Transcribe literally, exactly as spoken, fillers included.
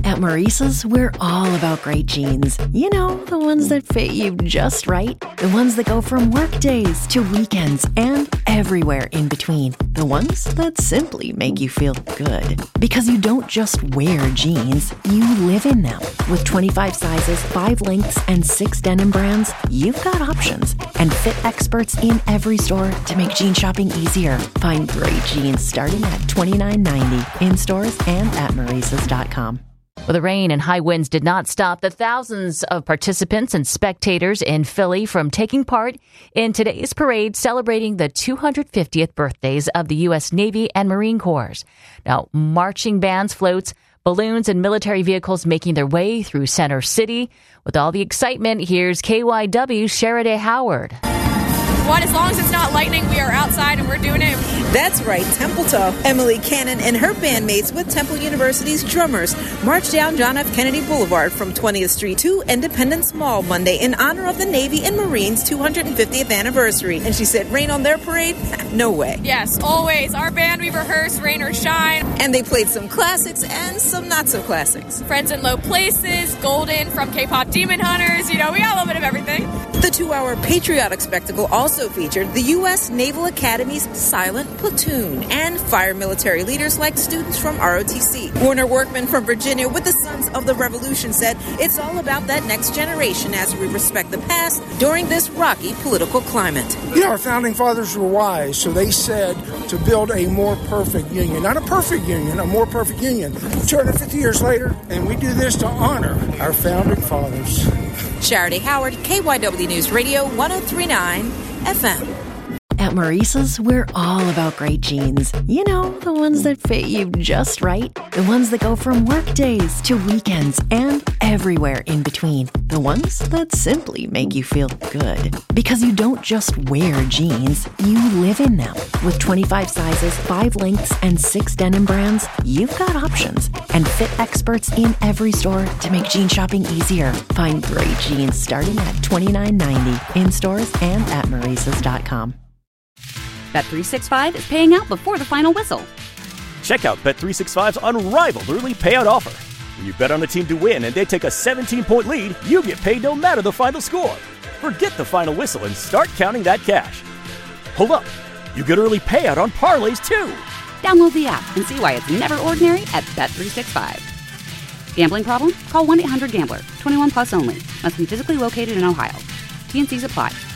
At Maurice's, we're all about great jeans. You know, the ones that fit you just right. The ones that go from work days to weekends and everywhere in between. The ones that simply make you feel good. Because you don't just wear jeans, you live in them. With twenty-five sizes, five lengths, and six denim brands, you've got options. And fit experts in every store to make jean shopping easier. Find great jeans starting at twenty-nine ninety in stores and at Maurices dot com. Well, the rain and high winds did not stop the thousands of participants and spectators in Philly from taking part in today's parade celebrating the two hundred fiftieth birthdays of the U S Navy and Marine Corps. Now, marching bands, floats, balloons, and military vehicles making their way through Center City. With all the excitement, here's K Y W's Sheridan Howard. What, as long as it's not lightning, we are outside and we're doing it. That's right. Temple Talk, Emily Cannon and her bandmates with Temple University's drummers marched down John F. Kennedy Boulevard from twentieth Street to Independence Mall Monday in honor of the Navy and Marines' two hundred fiftieth anniversary. And she said, rain on their parade? No way. Yes, always. Our band, we rehearse rain or shine. And they played some classics and some not-so-classics. Friends in Low Places, Golden from K-Pop Demon Hunters. You know, we got a little bit of everything. The two-hour patriotic spectacle also featured the U S Naval Academy's Silent Platoon and fire military leaders like students from R O T C. Warner Workman from Virginia with the Sons of the Revolution said, it's all about that next generation as we respect the past during this rocky political climate. You know, our founding fathers were wise, so they said to build a more perfect union. Not a perfect union, a more perfect union. two hundred fifty years later, and we do this to honor our founding fathers. Sheridan Howard, K Y W News Radio, one oh three point nine F M. At Maurice's, we're all about great jeans. You know, the ones that fit you just right. The ones that go from work days to weekends and everywhere in between. The ones that simply make you feel good. Because you don't just wear jeans, you live in them. With twenty-five sizes, five lengths, and six denim brands, you've got options. And fit experts in every store to make jean shopping easier. Find great jeans starting at twenty-nine ninety in stores and at Maurices dot com. Bet three sixty-five is paying out before the final whistle. Check out Bet three sixty-five's unrivaled early payout offer. When you bet on a team to win and they take a seventeen-point lead, you get paid no matter the final score. Forget the final whistle and start counting that cash. Hold up. You get early payout on parlays, too. Download the app and see why it's never ordinary at Bet three sixty-five. Gambling problem? Call one eight hundred gambler. twenty-one plus only. Must be physically located in Ohio. T and C's apply.